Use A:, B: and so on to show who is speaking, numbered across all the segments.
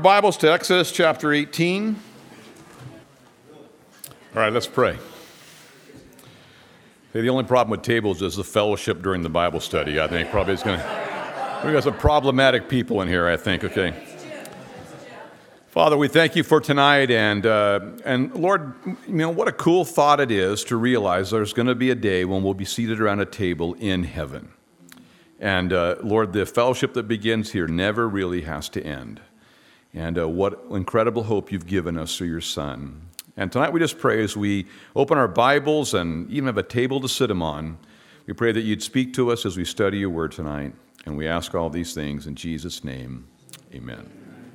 A: Bibles to Exodus chapter 18. All right, let's pray. Hey, the only problem with tables is the fellowship during the Bible study. I think probably it's going to... We've got some problematic people in here, I think, okay? Father, we thank you for tonight, and Lord, what a cool thought it is to realize there's going to be a day when we'll be seated around a table in heaven. And Lord, the fellowship that begins here never really has to end. And what incredible hope you've given us through your Son. And tonight we just pray as we open our Bibles and even have a table to sit them on, we pray that you'd speak to us as we study your word tonight. And we ask all these things in Jesus' name. Amen.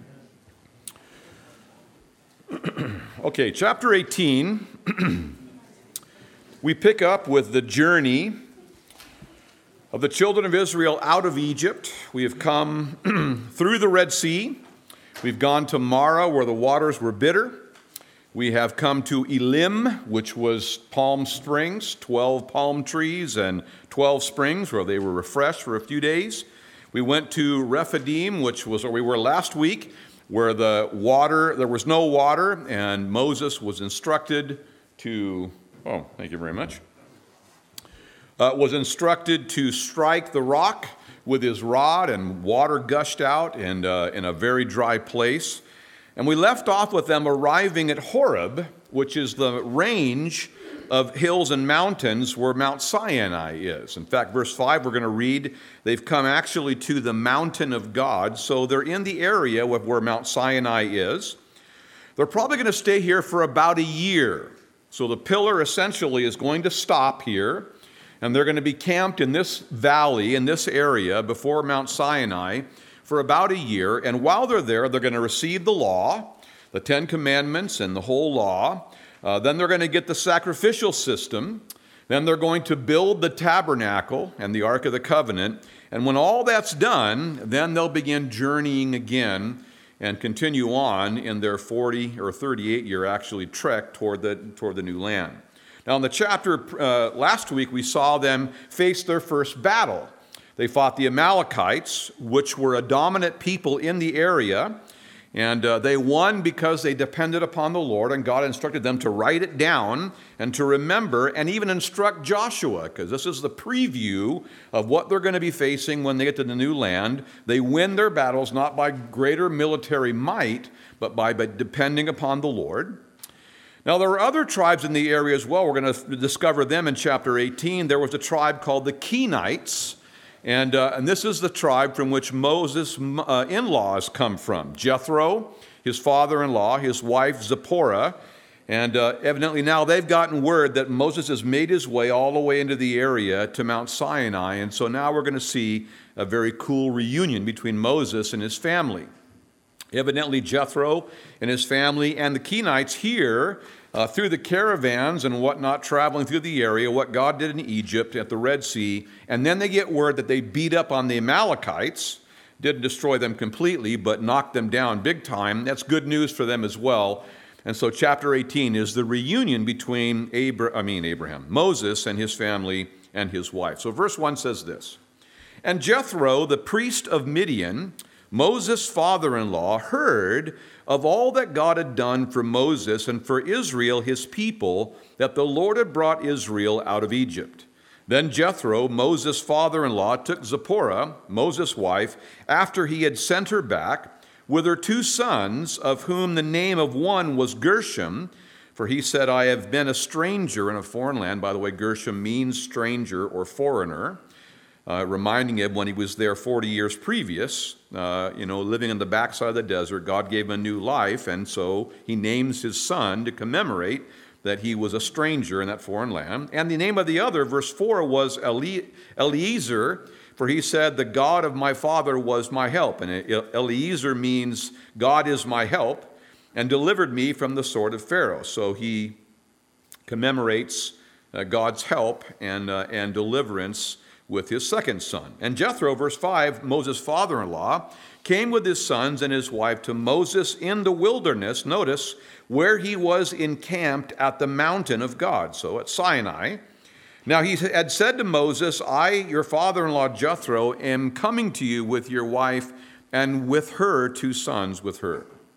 A: Okay, chapter 18, we pick up with the journey of the children of Israel out of Egypt. We have come through the Red Sea. We've gone to Marah, where the waters were bitter. We have come to Elim, which was Palm Springs, 12 palm trees and 12 springs, where they were refreshed for a few days. We went to Rephidim, which was where we were last week, where there was no water, and Moses was instructed to, thank you very much, was instructed to strike the rock with his rod, and water gushed out in a very dry place. And we left off with them arriving at Horeb, which is the range of hills and mountains where Mount Sinai is. In fact, verse 5, we're going to read, they've come actually to the mountain of God. So they're in the area where Mount Sinai is. They're probably going to stay here for about a year. So the pillar essentially is going to stop here. And they're going to be camped in this valley, in this area before Mount Sinai for about a year. And while they're there, they're going to receive the law, the Ten Commandments and the whole law. Then they're going to get the sacrificial system. Then they're going to build the tabernacle and the Ark of the Covenant. And when all that's done, then they'll begin journeying again and continue on in their 40 or 38-year actually trek toward the new land. Now, in the chapter last week, we saw them face their first battle. They fought the Amalekites, which were a dominant people in the area, and they won because they depended upon the Lord, and God instructed them to write it down and to remember and even instruct Joshua, because this is the preview of what they're going to be facing when they get to the new land. They win their battles not by greater military might, but by depending upon the Lord. Now, there are other tribes in the area as well. We're going to discover them in chapter 18. There was a tribe called the Kenites, and this is the tribe from which Moses' in-laws come from. Jethro, his father-in-law, his wife Zipporah, and evidently now they've gotten word that Moses has made his way all the way into the area to Mount Sinai, and so now we're going to see a very cool reunion between Moses and his family. Evidently, Jethro and his family and the Kenites hear through the caravans and whatnot traveling through the area what God did in Egypt at the Red Sea, and then they get word that they beat up on the Amalekites, didn't destroy them completely, but knocked them down big time. That's good news for them as well. And so chapter 18 is the reunion between Moses and his family and his wife. So verse 1 says this, "And Jethro, the priest of Midian, Moses' father-in-law, heard of all that God had done for Moses and for Israel, his people, that the Lord had brought Israel out of Egypt. Then Jethro, Moses' father-in-law, took Zipporah, Moses' wife, after he had sent her back, with her 2 sons, of whom the name of one was Gershom, for he said, I have been a stranger in a foreign land. By the way, Gershom means stranger or foreigner. Reminding him when he was there 40 years previous, living on the backside of the desert. God gave him a new life, and so he names his son to commemorate that he was a stranger in that foreign land. And the name of the other, verse 4, was Eliezer, for he said, the God of my father was my help. And Eliezer means God is my help, and delivered me from the sword of Pharaoh. So he commemorates God's help and deliverance with his second son. And Jethro, verse 5, Moses' father-in-law, came with his sons and his wife to Moses in the wilderness, notice, where he was encamped at the mountain of God, so at Sinai. Now he had said to Moses, I, your father-in-law Jethro, am coming to you with your wife and with her 2 sons with her.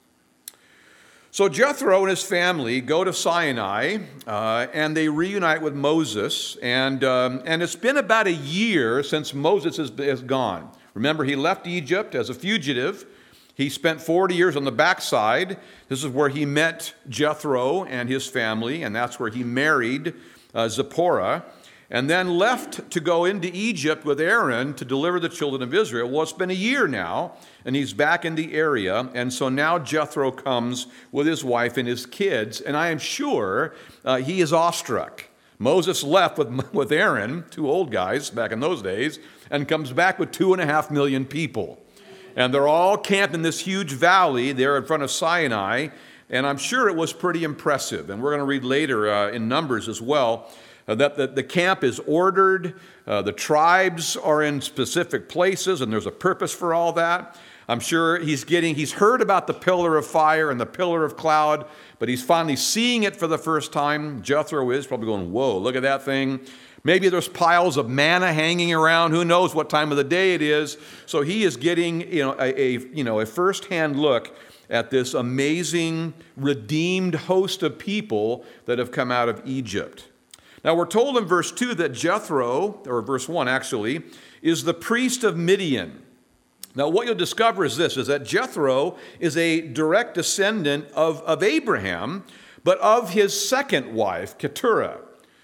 A: So Jethro and his family go to Sinai, and they reunite with Moses, and it's been about a year since Moses has gone. Remember, he left Egypt as a fugitive. He spent 40 years on the backside. This is where he met Jethro and his family, and that's where he married Zipporah, and then left to go into Egypt with Aaron to deliver the children of Israel. Well, it's been a year now, and he's back in the area, and so now Jethro comes with his wife and his kids, and I am sure he is awestruck. Moses left with Aaron, two old guys back in those days, and comes back with 2.5 million people. And they're all camped in this huge valley there in front of Sinai, and I'm sure it was pretty impressive. And we're going to read later in Numbers as well that the camp is ordered, the tribes are in specific places, and there's a purpose for all that. I'm sure he's heard about the pillar of fire and the pillar of cloud, but he's finally seeing it for the first time. Jethro is probably going, whoa, look at that thing. Maybe there's piles of manna hanging around. Who knows what time of the day it is? So he is getting a firsthand look at this amazing, redeemed host of people that have come out of Egypt. Now we're told in verse 2 that Jethro, or verse 1 actually, is the priest of Midian. Now what you'll discover is that Jethro is a direct descendant of Abraham, but of his second wife, Keturah.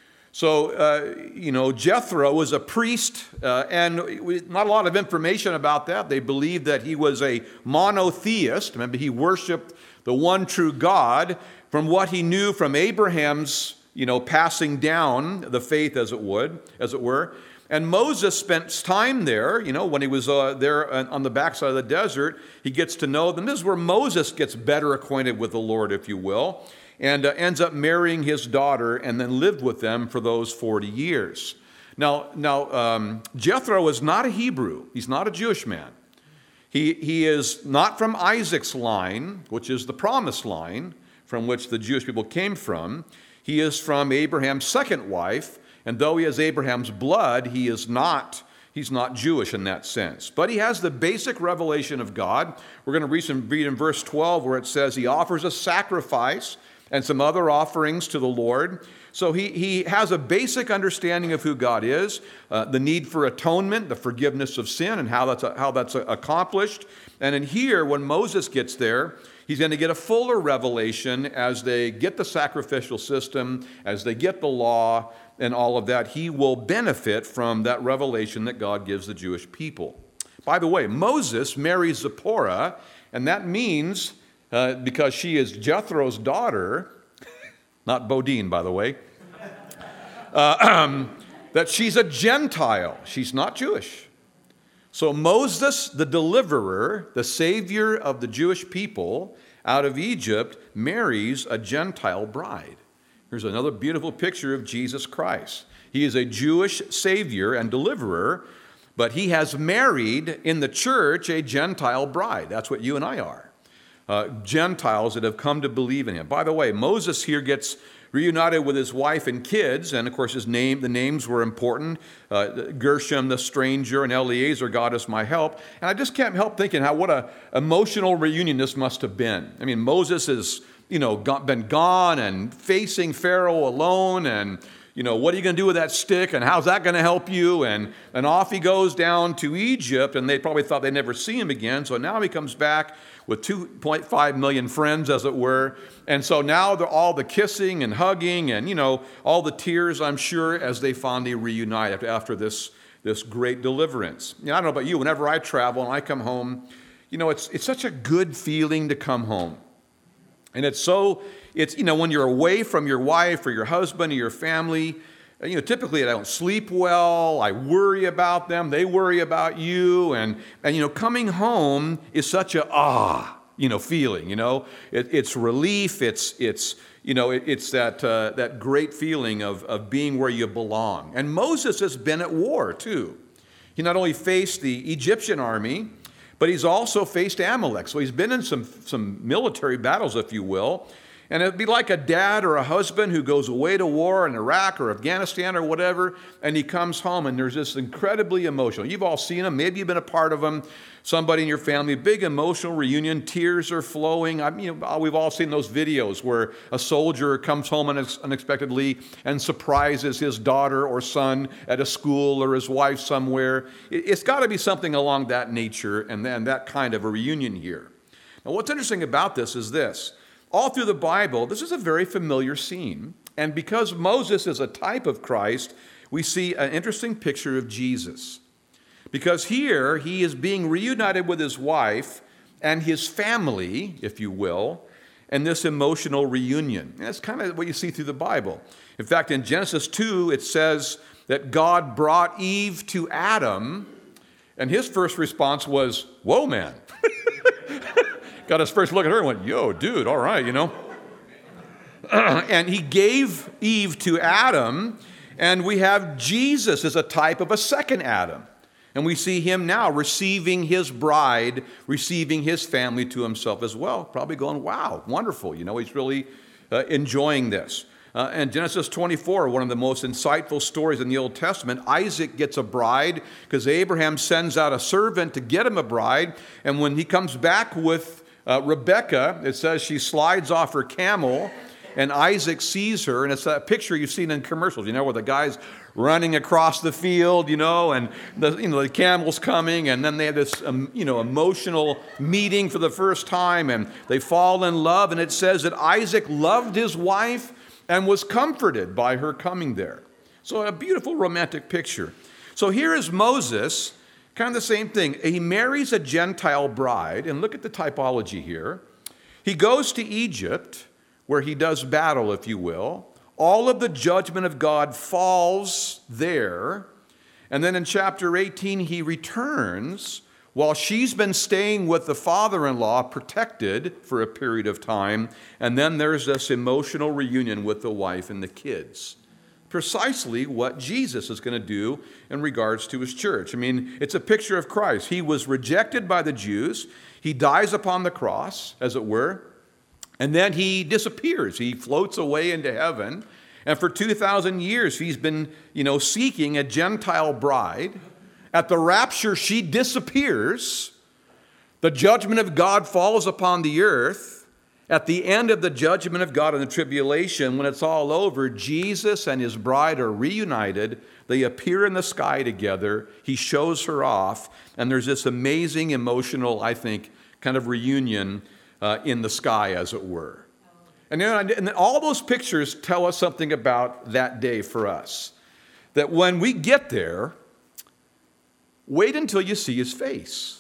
A: So, Jethro was a priest, and not a lot of information about that. They believed that he was a monotheist. Remember, he worshiped the one true God from what he knew from Abraham's, passing down the faith, as it were. And Moses spent time there, when he was there on the backside of the desert. He gets to know them. This is where Moses gets better acquainted with the Lord, if you will, and ends up marrying his daughter and then lived with them for those 40 years. Now, Jethro is not a Hebrew. He's not a Jewish man. He is not from Isaac's line, which is the promised line from which the Jewish people came from. He is from Abraham's second wife, and though he has Abraham's blood, he's not Jewish in that sense. But he has the basic revelation of God. We're going to read in verse 12 where it says he offers a sacrifice and some other offerings to the Lord. So he has a basic understanding of who God is, the need for atonement, the forgiveness of sin, and how that's accomplished. And in here, when Moses gets there, he's going to get a fuller revelation as they get the sacrificial system, as they get the law, and all of that. He will benefit from that revelation that God gives the Jewish people. By the way, Moses marries Zipporah, and that means, because she is Jethro's daughter, not Bodine, by the way, that she's a Gentile. She's not Jewish. So Moses, the deliverer, the savior of the Jewish people out of Egypt, marries a Gentile bride. Here's another beautiful picture of Jesus Christ. He is a Jewish savior and deliverer, but he has married in the church a Gentile bride. That's what you and I are. Gentiles that have come to believe in him. By the way, Moses here gets reunited with his wife and kids, and of course the names were important. Gershom, the stranger, and Eleazar, God is my help. And I just can't help thinking what an emotional reunion this must have been. I mean, Moses has, been gone and facing Pharaoh alone, and what are you going to do with that stick, and how's that going to help you? And off he goes down to Egypt, and they probably thought they'd never see him again. So now he comes back with 2.5 million friends, as it were. And so now all the kissing and hugging and, all the tears, I'm sure, as they finally reunite after this great deliverance. I don't know about you, whenever I travel and I come home, it's such a good feeling to come home. And it's when you're away from your wife or your husband or your family, typically I don't sleep well, I worry about them, they worry about you, and coming home is such a feeling, it's relief, it's that great feeling of being where you belong. And Moses has been at war too. He not only faced the Egyptian army, but he's also faced Amalek. So he's been in some military battles, if you will. And it'd be like a dad or a husband who goes away to war in Iraq or Afghanistan or whatever, and he comes home and there's this incredibly emotional. You've all seen them. Maybe you've been a part of them. Somebody in your family, big emotional reunion, tears are flowing. We've all seen those videos where a soldier comes home unexpectedly and surprises his daughter or son at a school or his wife somewhere. It's got to be something along that nature and then that kind of a reunion here. Now, what's interesting about this is this. All through the Bible, this is a very familiar scene. And because Moses is a type of Christ, we see an interesting picture of Jesus. Because here, he is being reunited with his wife and his family, if you will, in this emotional reunion. And that's kind of what you see through the Bible. In fact, in Genesis 2, it says that God brought Eve to Adam, and his first response was, "Whoa, man." Got his first look at her and went, "Yo, dude, all right, you know." And he gave Eve to Adam, and we have Jesus as a type of a second Adam. And we see him now receiving his bride, receiving his family to himself as well. Probably going, wow, wonderful. You know, he's really enjoying this. And Genesis 24, one of the most insightful stories in the Old Testament, Isaac gets a bride because Abraham sends out a servant to get him a bride. And when he comes back with Rebekah, it says she slides off her camel, and Isaac sees her, and it's that picture you've seen in commercials, you know, where the guy's running across the field, you know, and the camel's coming, and then they have this, emotional meeting for the first time, and they fall in love, and it says that Isaac loved his wife and was comforted by her coming there. So a beautiful romantic picture. So here is Moses. Kind of the same thing. He marries a Gentile bride, and look at the typology here. He goes to Egypt, where he does battle, if you will. All of the judgment of God falls there. And then in chapter 18, he returns while she's been staying with the father-in-law, protected for a period of time. And then there's this emotional reunion with the wife and the kids. Precisely what Jesus is going to do in regards to his church. I mean, it's a picture of Christ. He was rejected by the Jews. He dies upon the cross, as it were, and then he disappears. He floats away into heaven. And for 2,000 years, he's been, seeking a Gentile bride. At the rapture, she disappears. The judgment of God falls upon the earth. At the end of the judgment of God in the tribulation, when it's all over, Jesus and his bride are reunited. They appear in the sky together. He shows her off. And there's this amazing emotional, I think, kind of reunion in the sky, as it were. And all those pictures tell us something about that day for us. That when we get there, wait until you see his face.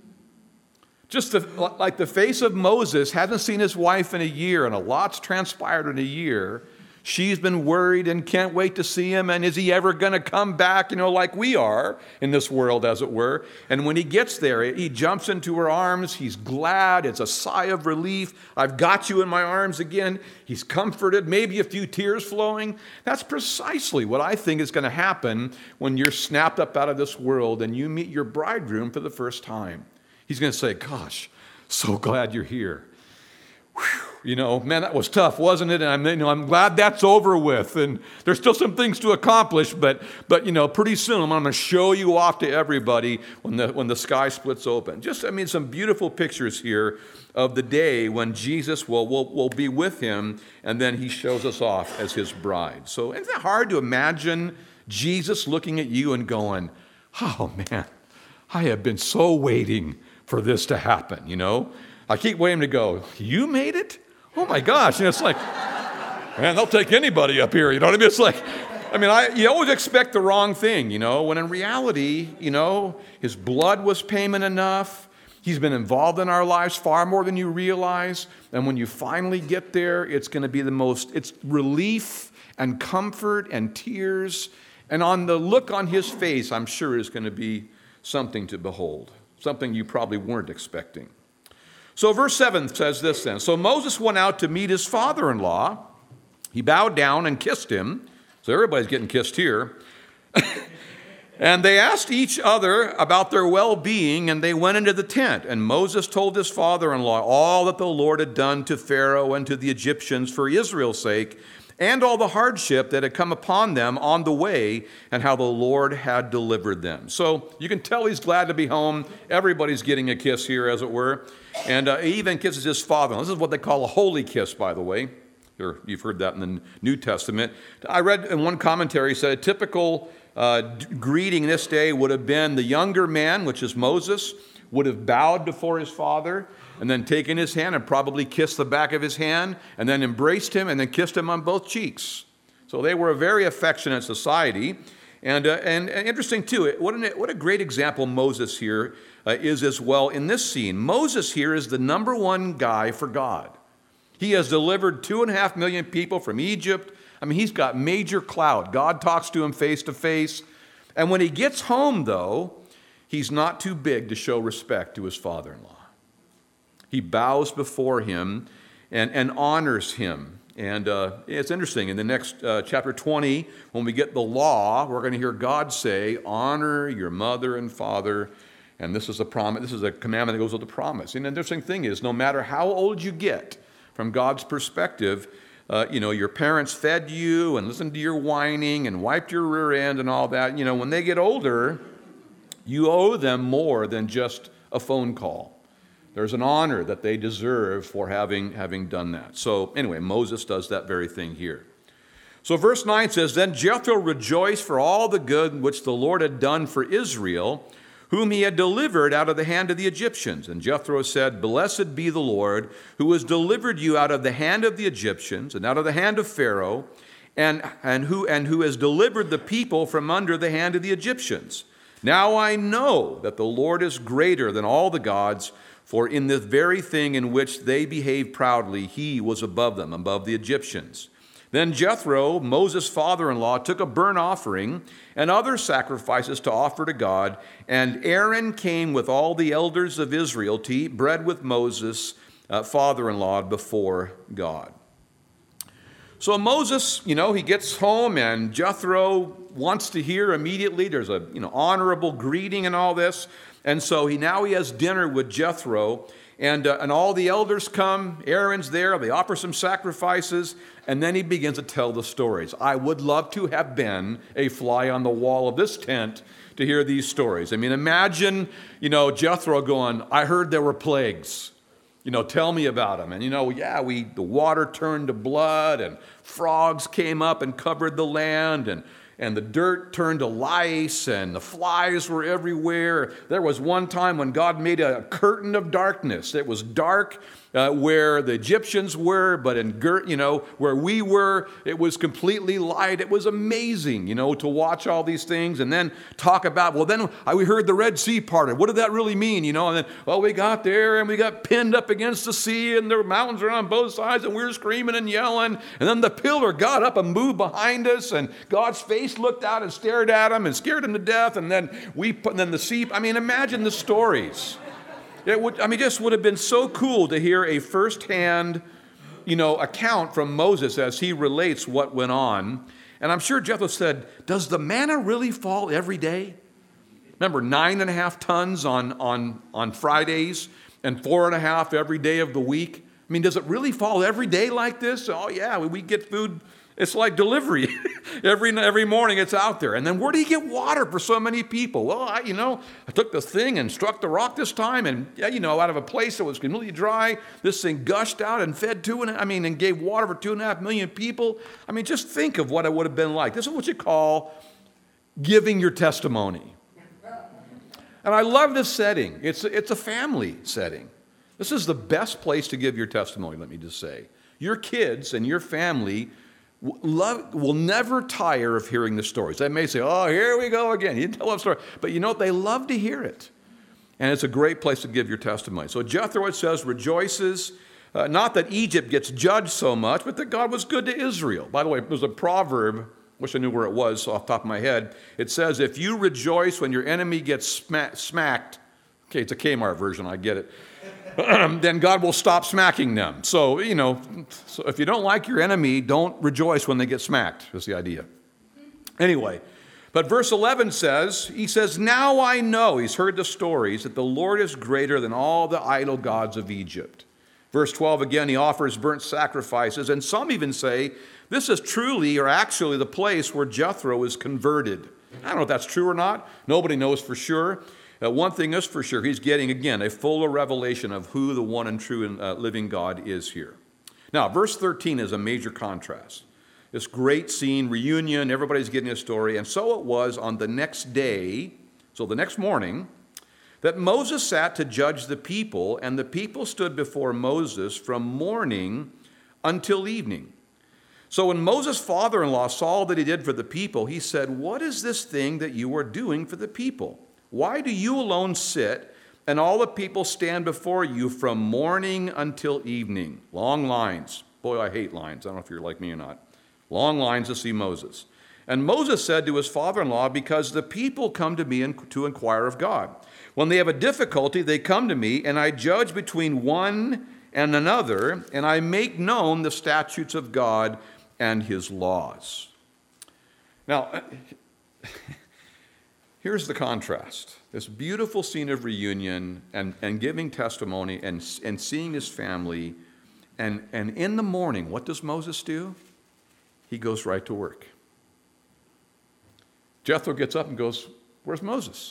A: Just like the face of Moses hasn't seen his wife in a year, and a lot's transpired in a year. She's been worried and can't wait to see him, and is he ever going to come back, like we are in this world, as it were. And when he gets there, he jumps into her arms. He's glad. It's a sigh of relief. I've got you in my arms again. He's comforted, maybe a few tears flowing. That's precisely what I think is going to happen when you're snapped up out of this world and you meet your bridegroom for the first time. He's going to say, gosh, so glad you're here. Whew, man, that was tough, wasn't it? And I'm glad that's over with. And there's still some things to accomplish, but pretty soon I'm going to show you off to everybody when the sky splits open. Some beautiful pictures here of the day when Jesus will be with him, and then he shows us off as his bride. So isn't it hard to imagine Jesus looking at you and going, oh man, I have been so waiting for this to happen, I keep waiting to go, you made it? Oh my gosh. It's like, man, they'll take anybody up here. You know what I mean? It's like, you always expect the wrong thing, when in reality, his blood was payment enough. He's been involved in our lives far more than you realize. And when you finally get there, it's going to be it's relief and comfort and tears. And on the look on his face, I'm sure is going to be something to behold. Something you probably weren't expecting. So verse 7 says this then. So Moses went out to meet his father-in-law. He bowed down and kissed him. So everybody's getting kissed here. And they asked each other about their well-being, and they went into the tent. And Moses told his father-in-law all that the Lord had done to Pharaoh and to the Egyptians for Israel's sake, and all the hardship that had come upon them on the way, and how the Lord had delivered them. So you can tell he's glad to be home. Everybody's getting a kiss here, as it were. And he even kisses his father-in-law. This is what they call a holy kiss, by the way. You've heard that in the New Testament. I read in one commentary, said a typical greeting this day would have been the younger man, which is Moses, would have bowed before his father and then taken his hand and probably kissed the back of his hand and then embraced him and then kissed him on both cheeks. So they were a very affectionate society. And interesting too, what a great example Moses here is as well in this scene. Moses here is the number one guy for God. He has delivered 2.5 million people from Egypt. I mean, he's got major clout. God talks to him face to face. And when he gets home, though, he's not too big to show respect to his father-in-law. He bows before him and honors him. And it's interesting. In the next chapter 20, when we get the law, we're going to hear God say, honor your mother and father. And this is a promise. This is a commandment that goes with the promise. And the interesting thing is, no matter how old you get, from God's perspective, your parents fed you and listened to your whining and wiped your rear end and all that. When they get older, you owe them more than just a phone call. There's an honor that they deserve for having done that. So anyway, Moses does that very thing here. So verse 9 says, Then Jethro rejoiced for all the good which the Lord had done for Israel, whom he had delivered out of the hand of the Egyptians. And Jethro said, Blessed be the Lord, who has delivered you out of the hand of the Egyptians and out of the hand of Pharaoh, and who has delivered the people from under the hand of the Egyptians. Now I know that the Lord is greater than all the gods, for in this very thing in which they behaved proudly, he was above them, above the Egyptians. Then Jethro, Moses' father-in-law, took a burnt offering and other sacrifices to offer to God, and Aaron came with all the elders of Israel to eat bread with Moses' father-in-law before God. So Moses, he gets home, and Jethro wants to hear immediately. There's a honorable greeting and all this, and so he has dinner with Jethro. And all the elders come, Aaron's there, they offer some sacrifices, and then he begins to tell the stories. I would love to have been a fly on the wall of this tent to hear these stories. I mean, imagine, Jethro going, I heard there were plagues. Tell me about them. And, the water turned to blood, and frogs came up and covered the land, and the dirt turned to lice, and the flies were everywhere. There was one time when God made a curtain of darkness. It was dark where the Egyptians were, but where we were, it was completely light. It was amazing, to watch all these things and then talk about, we heard the Red Sea parted. What did that really mean, And then, we got there and we got pinned up against the sea, and the mountains were on both sides, and we were screaming and yelling. And then the pillar got up and moved behind us, and God's face looked out and stared at him and scared him to death. And then the sea. I mean, imagine the stories. Just would have been so cool to hear a firsthand, account from Moses as he relates what went on. And I'm sure Jethro said, does the manna really fall every day? Remember, 9.5 tons on Fridays and 4.5 every day of the week. I mean, does it really fall every day like this? Oh yeah, we get food. It's like delivery. Every morning it's out there. And then where do you get water for so many people? Well, I took the thing and struck the rock this time, and out of a place that was completely dry, this thing gushed out and fed and gave water for 2.5 million people. I mean, just think of what it would have been like. This is what you call giving your testimony. And I love this setting. It's a family setting. This is the best place to give your testimony, let me just say. Your kids and your family will never tire of hearing the stories. They may say, oh, here we go again. You tell a story. But they love to hear it. And it's a great place to give your testimony. So Jethro, it says, rejoices, not that Egypt gets judged so much, but that God was good to Israel. By the way, there's a proverb, wish I knew where it was off the top of my head. It says, if you rejoice when your enemy gets smacked, okay, it's a Kmart version, I get it, then God will stop smacking them. So, so if you don't like your enemy, don't rejoice when they get smacked, is the idea. Anyway, But verse 11 says, he says, now I know, he's heard the stories, that the Lord is greater than all the idol gods of Egypt. Verse 12 again, he offers burnt sacrifices, and some even say, this is truly or actually the place where Jethro is converted. I don't know if that's true or not. Nobody knows for sure. One thing is for sure, he's getting, again, a fuller revelation of who the one and true and living God is here. Now, verse 13 is a major contrast. This great scene, reunion, everybody's getting a story. And so it was on the next day, so the next morning, that Moses sat to judge the people, and the people stood before Moses from morning until evening. So when Moses' father-in-law saw that he did for the people, he said, what is this thing that you are doing for the people? Why do you alone sit, and all the people stand before you from morning until evening? Long lines. Boy, I hate lines. I don't know if you're like me or not. Long lines to see Moses. And Moses said to his father-in-law, because the people come to me to inquire of God. When they have a difficulty, they come to me, and I judge between one and another, and I make known the statutes of God and his laws. Now, here's the contrast. This beautiful scene of reunion and giving testimony and seeing his family. And in the morning, what does Moses do? He goes right to work. Jethro gets up and goes, where's Moses?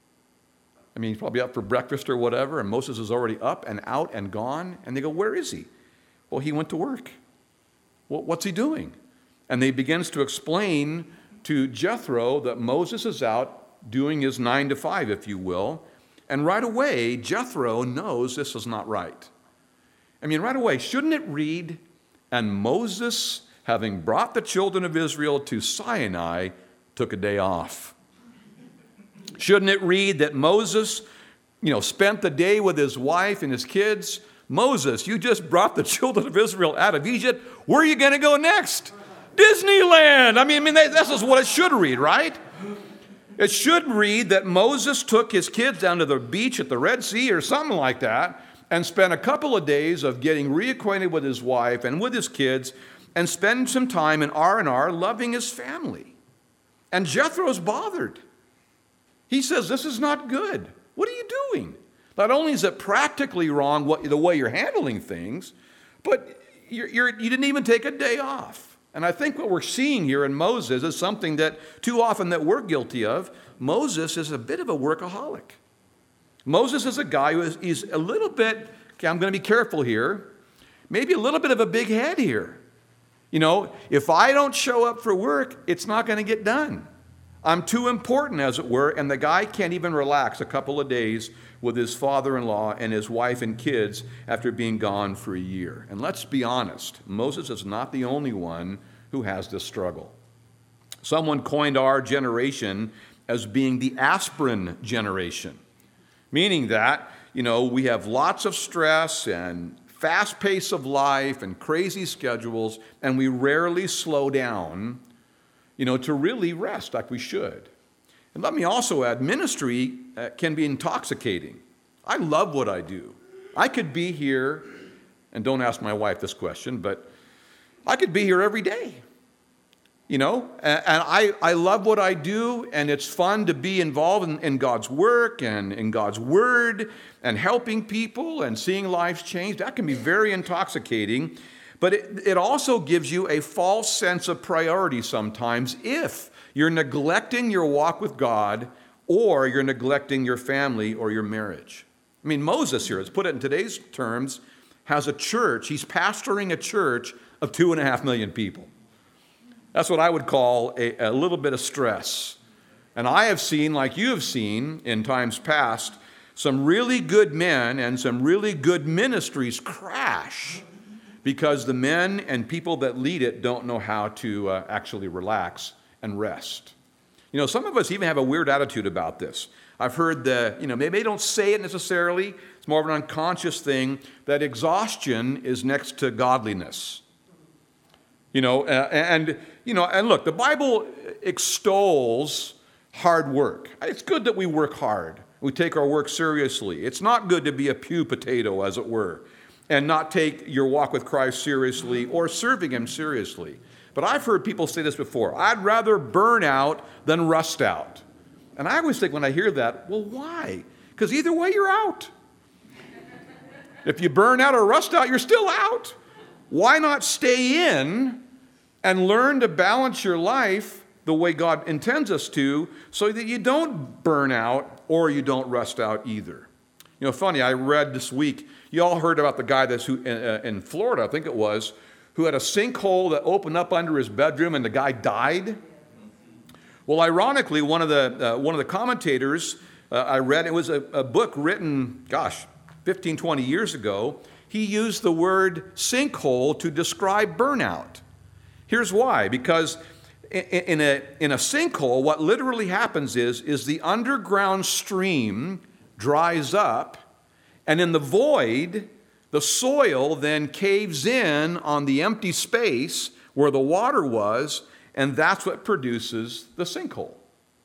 A: I mean, he's probably up for breakfast or whatever, and Moses is already up and out and gone. And they go, where is he? Well, he went to work. Well, what's he doing? And he begins to explain to Jethro that Moses is out doing his 9 to 5, if you will. And right away, Jethro knows this is not right. I mean, right away, shouldn't it read, and Moses, having brought the children of Israel to Sinai, took a day off? Shouldn't it read that Moses, spent the day with his wife and his kids? Moses, you just brought the children of Israel out of Egypt. Where are you going to go next? Disneyland. I mean, this is what it should read, right? It should read that Moses took his kids down to the beach at the Red Sea or something like that and spent a couple of days of getting reacquainted with his wife and with his kids and spend some time in R&R loving his family. And Jethro's bothered. He says, this is not good. What are you doing? Not only is it practically wrong the way you're handling things, but you didn't even take a day off. And I think what we're seeing here in Moses is something that too often that we're guilty of. Moses is a bit of a workaholic. Moses is a guy who is a little bit, I'm going to be careful here, maybe a little bit of a big head here. If I don't show up for work, it's not going to get done. I'm too important, as it were, and the guy can't even relax a couple of days with his father-in-law and his wife and kids after being gone for a year. And let's be honest, Moses is not the only one who has this struggle. Someone coined our generation as being the aspirin generation, meaning that, we have lots of stress and fast pace of life and crazy schedules, and we rarely slow down to really rest like we should. And let me also add, ministry can be intoxicating. I love what I do. I could be here, and don't ask my wife this question, but I could be here every day. And I love what I do, and it's fun to be involved in God's work and in God's word and helping people and seeing lives change. That can be very intoxicating. But it also gives you a false sense of priority sometimes if you're neglecting your walk with God or you're neglecting your family or your marriage. I mean, Moses here, let's put it in today's terms, has a church. He's pastoring a church of 2.5 million people. That's what I would call a little bit of stress. And I have seen, like you have seen in times past, some really good men and some really good ministries crash because the men and people that lead it don't know how to actually relax and rest. Some of us even have a weird attitude about this. I've heard maybe they don't say it necessarily, it's more of an unconscious thing, that exhaustion is next to godliness. And look, the Bible extols hard work. It's good that we work hard. We take our work seriously. It's not good to be a pew potato, as it were, and not take your walk with Christ seriously or serving him seriously. But I've heard people say this before: I'd rather burn out than rust out. And I always think when I hear that, well, why? Because either way, you're out. If you burn out or rust out, you're still out. Why not stay in and learn to balance your life the way God intends us to, so that you don't burn out or you don't rust out either? You know, funny, I read this week, you all heard about the guy that's in Florida, I think it was, who had a sinkhole that opened up under his bedroom and the guy died. Well, ironically, one of the commentators I read, it was a book written, 15, 20 years ago. He used the word sinkhole to describe burnout. Here's why: because in a sinkhole, what literally happens is the underground stream dries up, and in the void, the soil then caves in on the empty space where the water was, and that's what produces the sinkhole.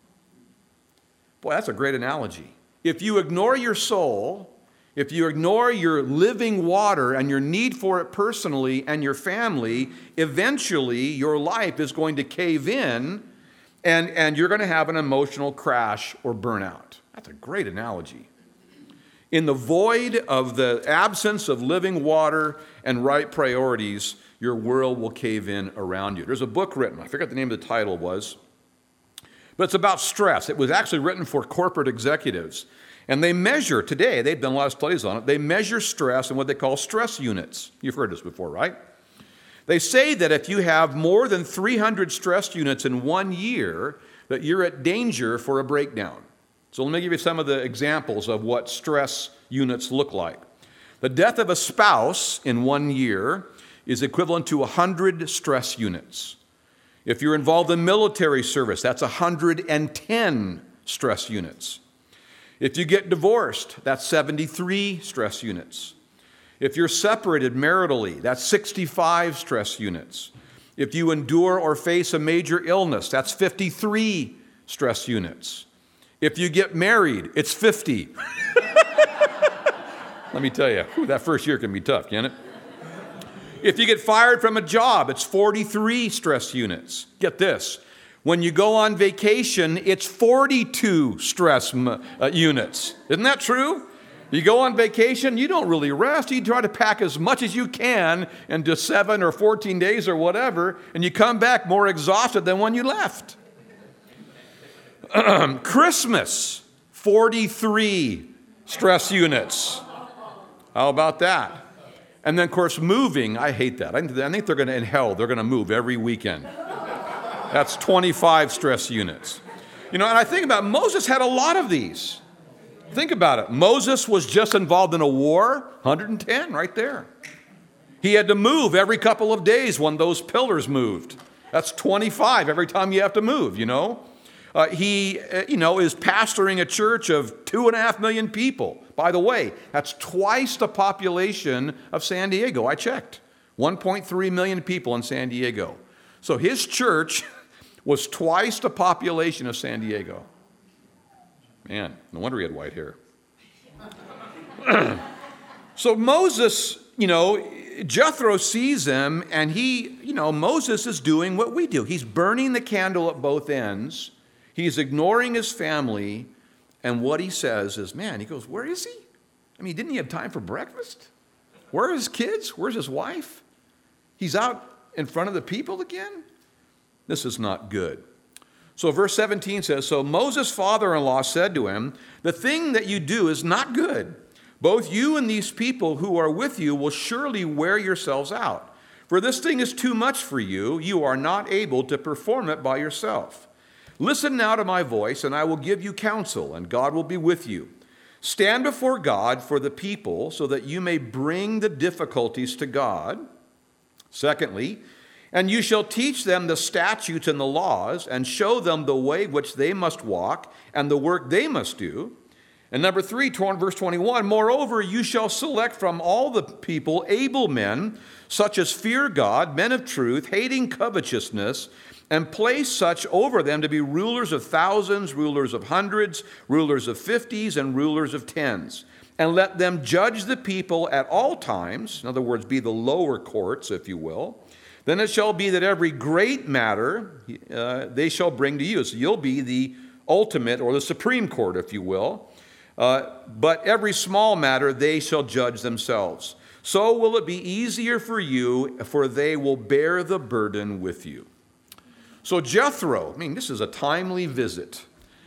A: Boy, that's a great analogy. If you ignore your soul, if you ignore your living water and your need for it personally and your family, eventually your life is going to cave in, and you're going to have an emotional crash or burnout. That's a great analogy. In the void of the absence of living water and right priorities, your world will cave in around you. There's a book written, I forget the name of the title was, but it's about stress. It was actually written for corporate executives. And they measure, today, they've done a lot of studies on it, they measure stress in what they call stress units. You've heard this before, right? They say that if you have more than 300 stress units in 1 year, that you're at danger for a breakdown. So let me give you some of the examples of what stress units look like. The death of a spouse in 1 year is equivalent to 100 stress units. If you're involved in military service, that's 110 stress units. If you get divorced, that's 73 stress units. If you're separated maritally, that's 65 stress units. If you endure or face a major illness, that's 53 stress units. If you get married, it's 50. Let me tell you, that first year can be tough, can't it? If you get fired from a job, it's 43 stress units. Get this. When you go on vacation, it's 42 stress units. Isn't that true? You go on vacation, you don't really rest. You try to pack as much as you can into 7 or 14 days or whatever, and you come back more exhausted than when you left. Christmas, 43 stress units. How about that? And then, of course, moving. I hate that. I think they're going to, in hell, they're going to move every weekend. That's 25 stress units. You know, and I think about Moses had a lot of these. Think about it. Moses was just involved in a war, 110 right there. He had to move every couple of days when those pillars moved. That's 25 every time you have to move, you know. He is pastoring a church of 2.5 million people. By the way, that's twice the population of San Diego. I checked. 1.3 million people in San Diego. So his church was twice the population of San Diego. Man, no wonder he had white hair. So Moses, Jethro sees him, and Moses is doing what we do. He's burning the candle at both ends. He's ignoring his family, and what he says is, he goes, where is he? I mean, didn't he have time for breakfast? Where are his kids? Where's his wife? He's out in front of the people again? This is not good. So verse 17 says, so Moses' father-in-law said to him, the thing that you do is not good. Both you and these people who are with you will surely wear yourselves out. For this thing is too much for you. You are not able to perform it by yourself. Listen now to my voice, and I will give you counsel, and God will be with you. Stand before God for the people, so that you may bring the difficulties to God. Secondly, and you shall teach them the statutes and the laws, and show them the way which they must walk, and the work they must do. And number 3, verse 21, moreover, you shall select from all the people able men, such as fear God, men of truth, hating covetousness, and place such over them to be rulers of thousands, rulers of hundreds, rulers of 50s, and rulers of 10s. And let them judge the people at all times, in other words, be the lower courts, if you will, Then it shall be that every great matter they shall bring to you. So you'll be the ultimate or the supreme court, if you will. But every small matter they shall judge themselves. So will it be easier for you, for they will bear the burden with you. So Jethro, this is a timely visit,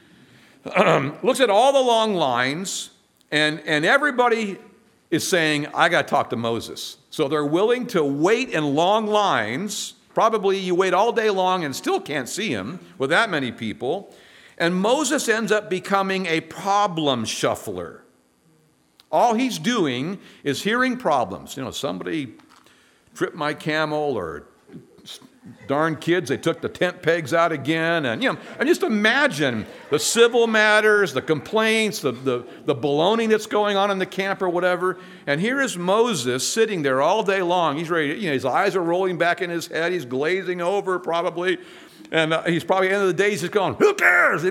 A: looks at all the long lines, and everybody is saying, I got to talk to Moses. So they're willing to wait in long lines. Probably you wait all day long and still can't see him with that many people. And Moses ends up becoming a problem shuffler. All he's doing is hearing problems. Somebody tripped my camel, or darn kids, they took the tent pegs out again. And just imagine the civil matters, the complaints, the baloney that's going on in the camp or whatever. And here is Moses sitting there all day long. He's ready, his eyes are rolling back in his head. He's glazing over probably. And he's probably, at the end of the day, he's just going, who cares,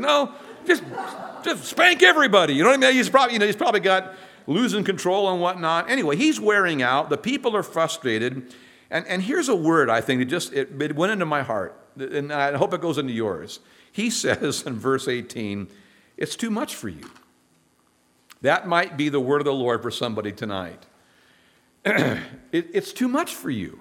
A: just spank everybody. You know what I mean? He's probably got losing control and whatnot. Anyway, he's wearing out. The people are frustrated. And here's a word, I think, it went into my heart, and I hope it goes into yours. He says in verse 18, it's too much for you. That might be the word of the Lord for somebody tonight. It's too much for you.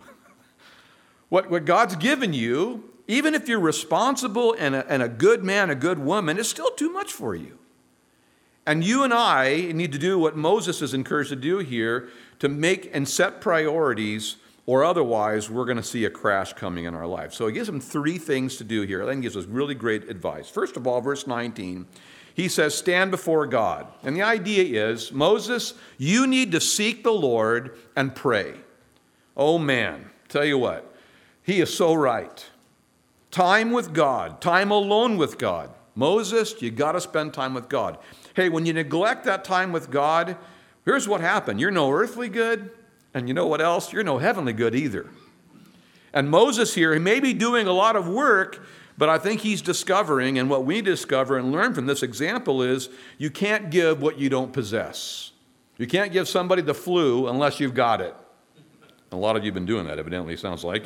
A: What God's given you, even if you're responsible and a good man, a good woman, it's still too much for you. And you and I need to do what Moses is encouraged to do here, to make and set priorities, or otherwise we're going to see a crash coming in our life. So he gives them 3 things to do here. I think he gives us really great advice. First of all, verse 19, he says, stand before God. And the idea is, Moses, you need to seek the Lord and pray. Oh man, tell you what, he is so right. Time with God, time alone with God. Moses, you got to spend time with God. Hey, when you neglect that time with God, here's what happened. You're no earthly good, and you know what else? You're no heavenly good either. And Moses here, he may be doing a lot of work, but I think he's discovering, and what we discover and learn from this example is, you can't give what you don't possess. You can't give somebody the flu unless you've got it. A lot of you have been doing that, evidently, sounds like,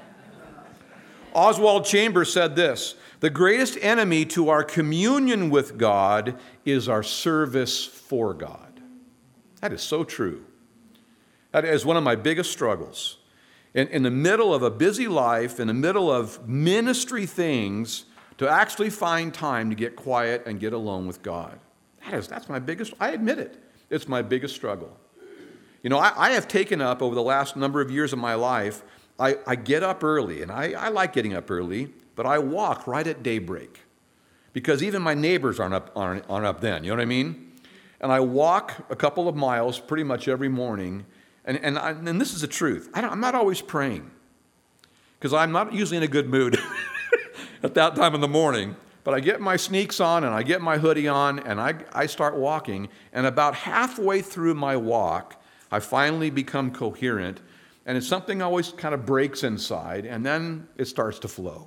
A: Oswald Chambers said this, the greatest enemy to our communion with God is our service for God. That is so true. That is one of my biggest struggles. In the middle of a busy life, in the middle of ministry things, to actually find time to get quiet and get alone with God. That's my biggest, I admit it, it's my biggest struggle. I have taken up over the last number of years of my life, I get up early, and I like getting up early, but I walk right at daybreak. Because even my neighbors aren't up then, you know what I mean? And I walk a couple of miles pretty much every morning. And this is the truth. I'm not always praying because I'm not usually in a good mood at that time in the morning. But I get my sneaks on and I get my hoodie on and I start walking. And about halfway through my walk, I finally become coherent. And it's something always kind of breaks inside. And then it starts to flow.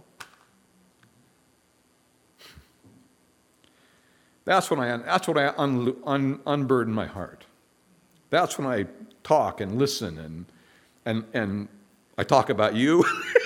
A: That's when I unburden my heart. That's when I talk and listen and I talk about you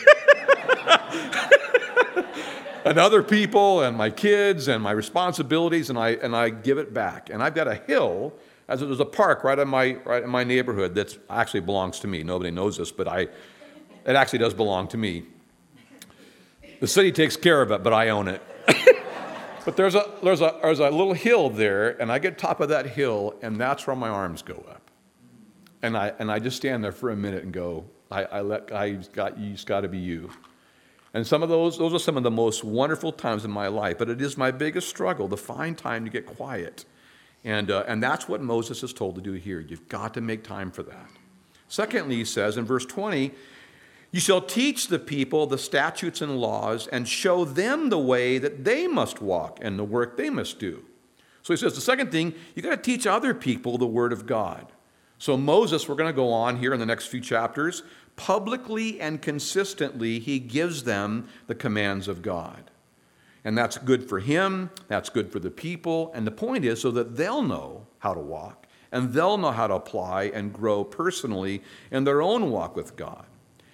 A: and other people and my kids and my responsibilities and I give it back. And I've got a hill, there's a park right in my neighborhood that actually belongs to me. Nobody knows this, but it actually does belong to me. The city takes care of it, but I own it. But there's a little hill there, and I get top of that hill, and that's where my arms go up. And I just stand there for a minute and go, it's got to be you. And some of those are some of the most wonderful times in my life, but it is my biggest struggle to find time to get quiet. And that's what Moses is told to do here. You've got to make time for that. Secondly, he says in verse 20, you shall teach the people the statutes and laws and show them the way that they must walk and the work they must do. So he says the second thing, you've got to teach other people the word of God. So Moses, we're going to go on here in the next few chapters, publicly and consistently, he gives them the commands of God. And that's good for him, that's good for the people, and the point is so that they'll know how to walk, and they'll know how to apply and grow personally in their own walk with God.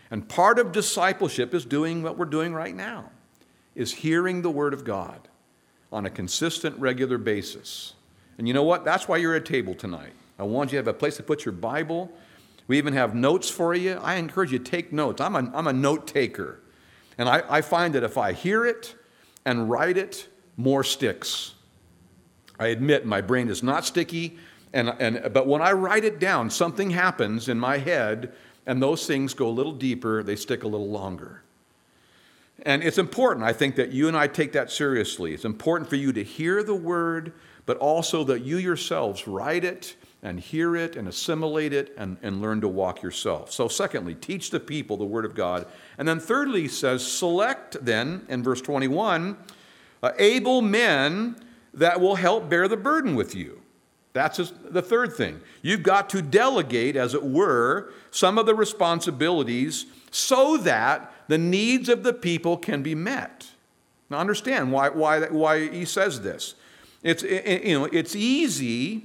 A: And part of discipleship is doing what we're doing right now, is hearing the Word of God on a consistent, regular basis. And you know what? That's why you're at table tonight. I want you to have a place to put your Bible. We even have notes for you. I encourage you to take notes. I'm a note taker. And I find that if I hear it and write it, more sticks. I admit my brain is not sticky, but when I write it down, something happens in my head, and those things go a little deeper, they stick a little longer. And it's important, I think, that you and I take that seriously. It's important for you to hear the Word, but also that you yourselves write it and hear it and assimilate it and learn to walk yourself. So secondly, teach the people the Word of God. And then thirdly, he says, select then, in verse 21, able men that will help bear the burden with you. That's the third thing. You've got to delegate, as it were, some of the responsibilities so that the needs of the people can be met. Now understand why he says this. It's easy,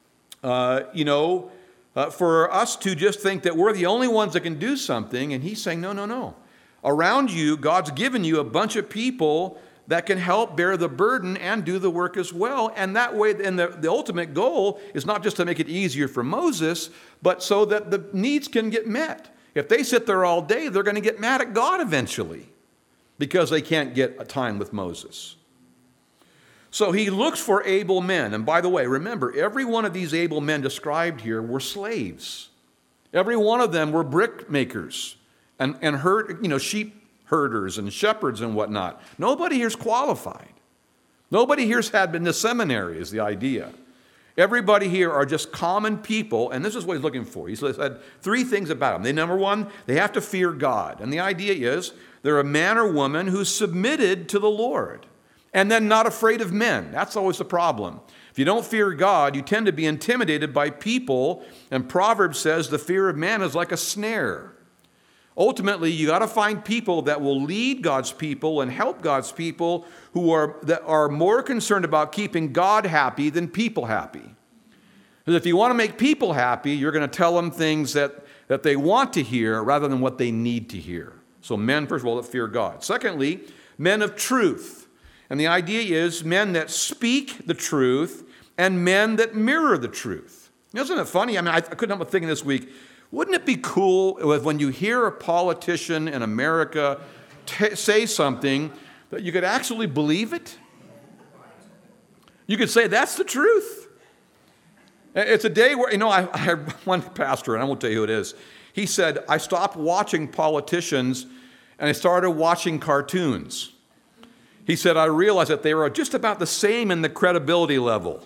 A: for us to just think that we're the only ones that can do something, and he's saying, no. Around you, God's given you a bunch of people that can help bear the burden and do the work as well. And that way, and the ultimate goal is not just to make it easier for Moses, but so that the needs can get met. If they sit there all day, they're going to get mad at God eventually because they can't get a time with Moses. So he looks for able men. And by the way, remember, every one of these able men described here were slaves. Every one of them were brick makers and sheep herders and shepherds and whatnot. Nobody here's qualified. Nobody here's had been to seminary is the idea. Everybody here are just common people, and this is what he's looking for. He said three things about them. Number one, they have to fear God. And the idea is they're a man or woman who's submitted to the Lord and then not afraid of men. That's always the problem. If you don't fear God, you tend to be intimidated by people, and Proverbs says the fear of man is like a snare. Ultimately, you got to find people that will lead God's people and help God's people that are more concerned about keeping God happy than people happy. Because if you want to make people happy, you're going to tell them things that they want to hear rather than what they need to hear. So men, first of all, that fear God. Secondly, men of truth. And the idea is men that speak the truth and men that mirror the truth. Isn't it funny? I mean, I couldn't help but thinking this week, wouldn't it be cool when you hear a politician in America say something that you could actually believe it? You could say, that's the truth. It's a day where, I had one pastor, and I won't tell you who it is. He said, I stopped watching politicians and I started watching cartoons. He said, I realized that they were just about the same in the credibility level.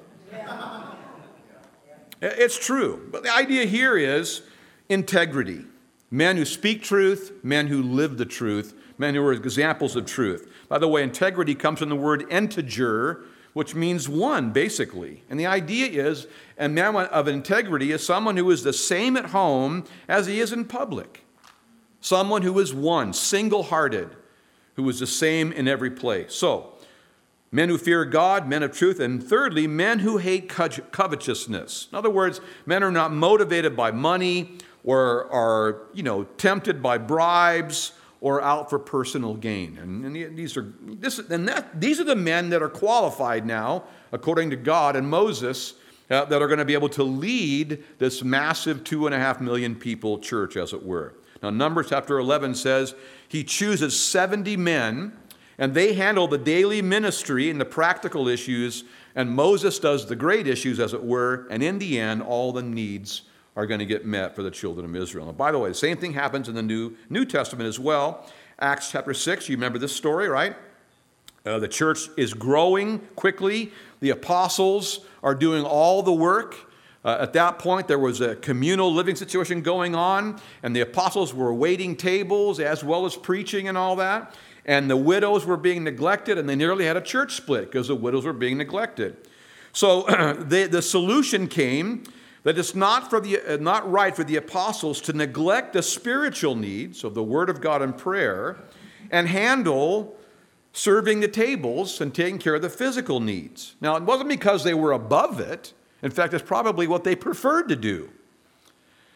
A: It's true. But the idea here is integrity. Men who speak truth, men who live the truth, men who are examples of truth. By the way, integrity comes from the word integer, which means one, basically. And the idea is a man of integrity is someone who is the same at home as he is in public. Someone who is one, single-hearted, who is the same in every place. So, men who fear God, men of truth, and thirdly, men who hate covetousness. In other words, men are not motivated by money or are, tempted by bribes or out for personal gain. And these are the men that are qualified now, according to God and Moses, that are going to be able to lead this massive 2.5 million people church, as it were. Now, Numbers chapter 11 says he chooses 70 men, and they handle the daily ministry and the practical issues, and Moses does the great issues, as it were, and in the end, all the needs are going to get met for the children of Israel. And by the way, the same thing happens in the New Testament as well. Acts chapter 6, you remember this story, right? The church is growing quickly. The apostles are doing all the work. At that point, there was a communal living situation going on, and the apostles were waiting tables as well as preaching and all that. And the widows were being neglected, and they nearly had a church split because the widows were being neglected. So the solution came that it's not right for the apostles to neglect the spiritual needs of the Word of God and prayer and handle serving the tables and taking care of the physical needs. Now, it wasn't because they were above it. In fact, it's probably what they preferred to do.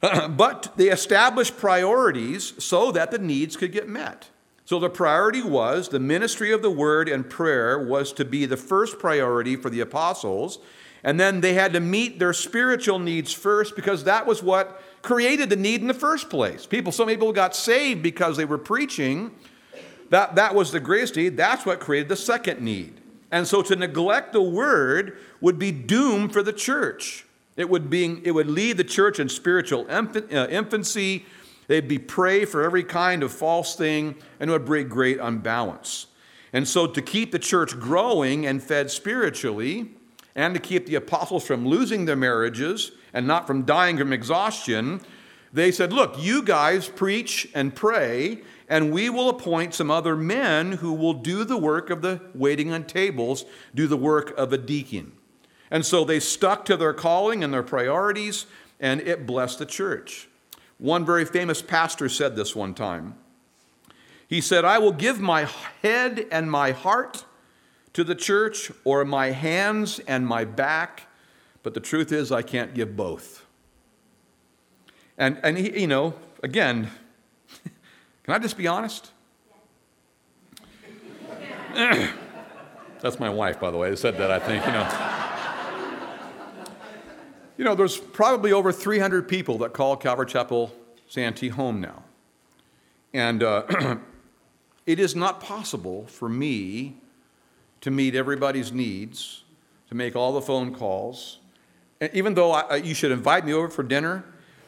A: But they established priorities so that the needs could get met. So the priority was the ministry of the word and prayer was to be the first priority for the apostles. And then they had to meet their spiritual needs first because that was what created the need in the first place. So many people got saved because they were preaching. That was the greatest need. That's what created the second need. And so to neglect the word would be doom for the church. It would leave the church in spiritual infancy. They'd be prey for every kind of false thing, and it would bring great unbalance. And so to keep the church growing and fed spiritually, and to keep the apostles from losing their marriages and not from dying from exhaustion, they said, look, you guys preach and pray, and we will appoint some other men who will do the work of the waiting on tables, do the work of a deacon. And so they stuck to their calling and their priorities, and it blessed the church. One very famous pastor said this one time. He said, I will give my head and my heart to the church, or my hands and my back, but the truth is I can't give both. And he, again, can I just be honest? That's my wife, by the way, that said that, I think, there's probably over 300 people that call Calvary Chapel Santee home now. And it is not possible for me to meet everybody's needs, to make all the phone calls. And even though you should invite me over for dinner,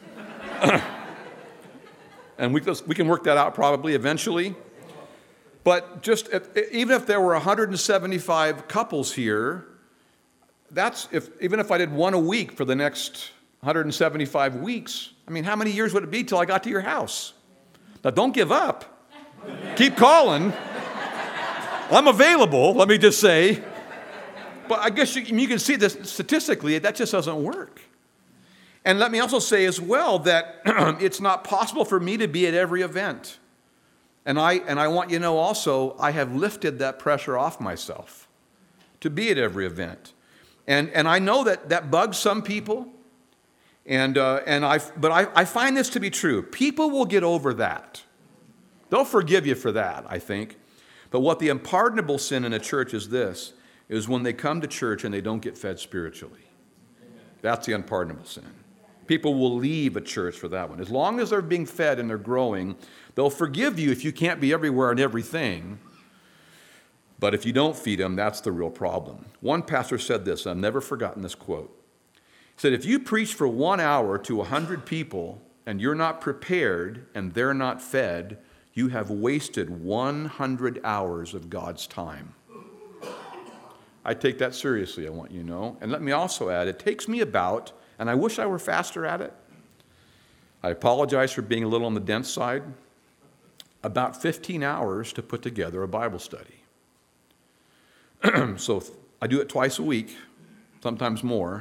A: and we can work that out probably eventually. But even if there were 175 couples here, even if I did one a week for the next 175 weeks, how many years would it be till I got to your house? Now, don't give up. Keep calling. I'm available, let me just say. But I guess you can see this statistically, that just doesn't work. And let me also say as well that it's not possible for me to be at every event. And I want you to know also, I have lifted that pressure off myself to be at every event. And I know that bugs some people, but I find this to be true. People will get over that. They'll forgive you for that, I think. But what the unpardonable sin in a church is when they come to church and they don't get fed spiritually. That's the unpardonable sin. People will leave a church for that one. As long as they're being fed and they're growing, they'll forgive you if you can't be everywhere and everything. But if you don't feed them, that's the real problem. One pastor said this, I've never forgotten this quote. He said, if you preach for 1 hour to 100 people and you're not prepared and they're not fed, you have wasted 100 hours of God's time. I take that seriously, I want you to know. And let me also add, it takes me about, and I wish I were faster at it, I apologize for being a little on the dense side, about 15 hours to put together a Bible study. So I do it twice a week, sometimes more.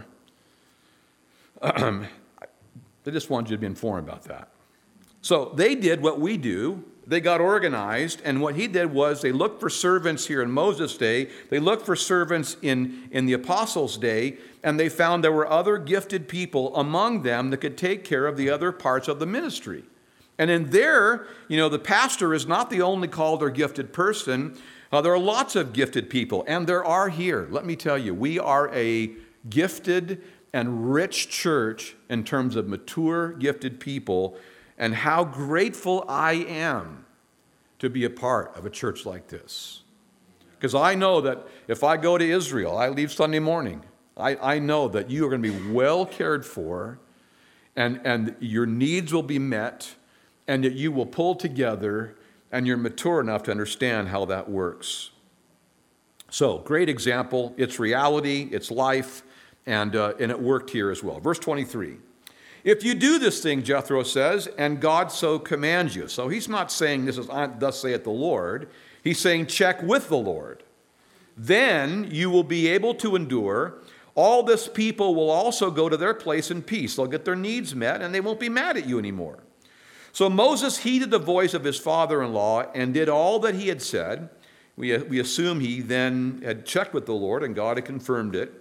A: I just wanted you to be informed about that. So they did what we do. They got organized, and what he did was they looked for servants here in Moses' day. They looked for servants in the apostles' day, and they found there were other gifted people among them that could take care of the other parts of the ministry. And in there, the pastor is not the only called or gifted person. There are lots of gifted people, and there are here. Let me tell you, we are a gifted and rich church in terms of mature, gifted people. And how grateful I am to be a part of a church like this. Because I know that if I go to Israel, I leave Sunday morning, I know that you are going to be well cared for, and your needs will be met, and that you will pull together, and you're mature enough to understand how that works. So, great example. It's reality, it's life, and it worked here as well. Verse 23. If you do this thing, Jethro says, and God so commands you. So he's not saying this is thus saith the Lord. He's saying check with the Lord. Then you will be able to endure. All this people will also go to their place in peace. They'll get their needs met, and they won't be mad at you anymore. So Moses heeded the voice of his father-in-law and did all that he had said. We assume he then had checked with the Lord, and God had confirmed it.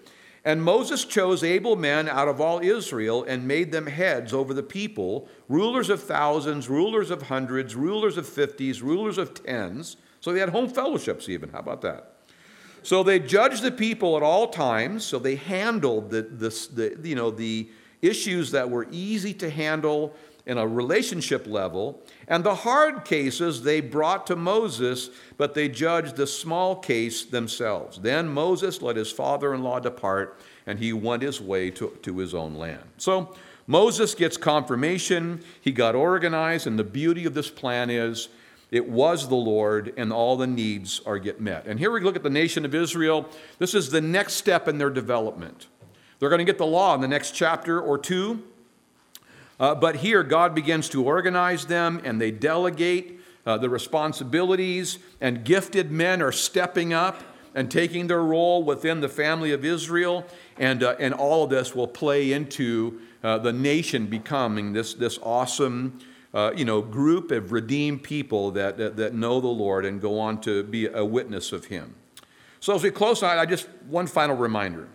A: And Moses chose able men out of all Israel and made them heads over the people, rulers of thousands, rulers of hundreds, rulers of fifties, rulers of tens. So they had home fellowships even. How about that? So they judged the people at all times. So they handled the issues that were easy to handle in a relationship level. And the hard cases they brought to Moses, but they judged the small case themselves. Then Moses let his father-in-law depart, and he went his way to his own land. So Moses gets confirmation. He got organized, and the beauty of this plan is it was the Lord, and all the needs get met. And here we look at the nation of Israel. This is the next step in their development. They're going to get the law in the next chapter or two. But here, God begins to organize them, and they delegate the responsibilities, and gifted men are stepping up and taking their role within the family of Israel, and all of this will play into the nation becoming this awesome group of redeemed people that know the Lord and go on to be a witness of Him. So as we close tonight, one final reminder.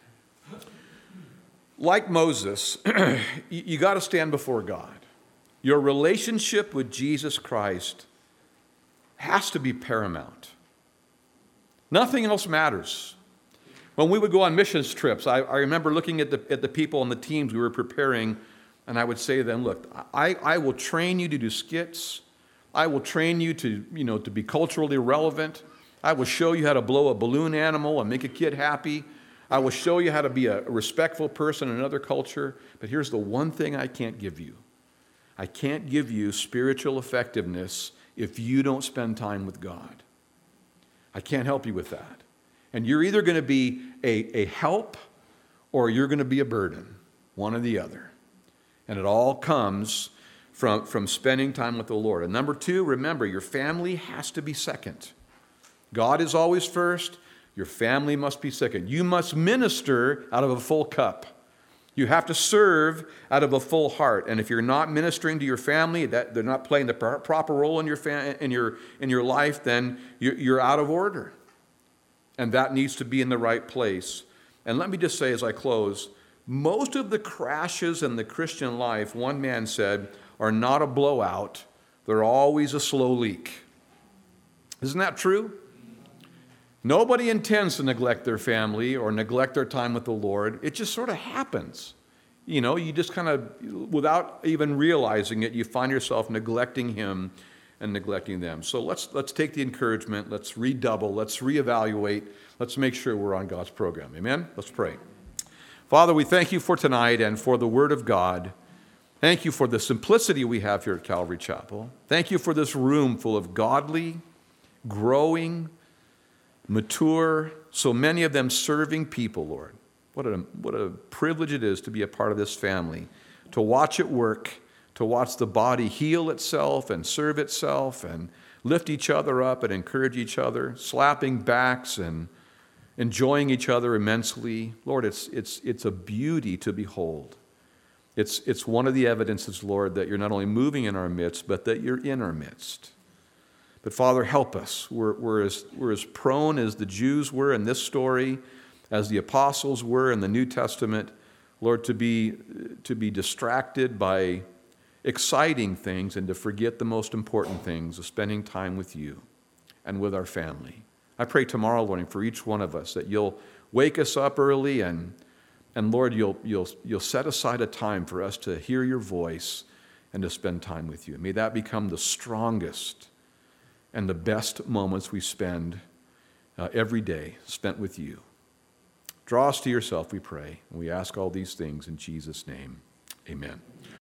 A: Like Moses, you got to stand before God. Your relationship with Jesus Christ has to be paramount. Nothing else matters. When we would go on missions trips, I remember looking at the people and the teams we were preparing, and I would say to them, look, I will train you to do skits. I will train you to be culturally relevant. I will show you how to blow a balloon animal and make a kid happy. I will show you how to be a respectful person in another culture, but here's the one thing I can't give you. I can't give you spiritual effectiveness if you don't spend time with God. I can't help you with that. And you're either going to be a help or you're going to be a burden, one or the other. And it all comes from spending time with the Lord. And number two, remember, your family has to be second. God is always first. Your family must be second. You must minister out of a full cup. You have to serve out of a full heart. And if you're not ministering to your family, that they're not playing the proper role in your life, then you're out of order. And that needs to be in the right place. And let me just say as I close, most of the crashes in the Christian life, one man said, are not a blowout. They're always a slow leak. Isn't that true? Nobody intends to neglect their family or neglect their time with the Lord. It just sort of happens. You just kind of, without even realizing it, you find yourself neglecting Him and neglecting them. So let's take the encouragement. Let's redouble. Let's reevaluate. Let's make sure we're on God's program. Amen? Let's pray. Father, we thank You for tonight and for the Word of God. Thank You for the simplicity we have here at Calvary Chapel. Thank You for this room full of godly, growing, mature, so many of them serving people, Lord. What a privilege it is to be a part of this family, to watch it work, to watch the body heal itself and serve itself and lift each other up and encourage each other, slapping backs and enjoying each other immensely. Lord, it's a beauty to behold. It's one of the evidences, Lord, that You're not only moving in our midst, but that You're in our midst. But Father, help us. We're as prone as the Jews were in this story, as the apostles were in the New Testament, Lord, to be distracted by exciting things and to forget the most important things of spending time with You and with our family. I pray tomorrow morning for each one of us that You'll wake us up early and Lord, you'll set aside a time for us to hear Your voice and to spend time with You. May that become the strongest and the best moments we spend every day spent with You. Draw us to Yourself, we pray. And we ask all these things in Jesus' name. Amen.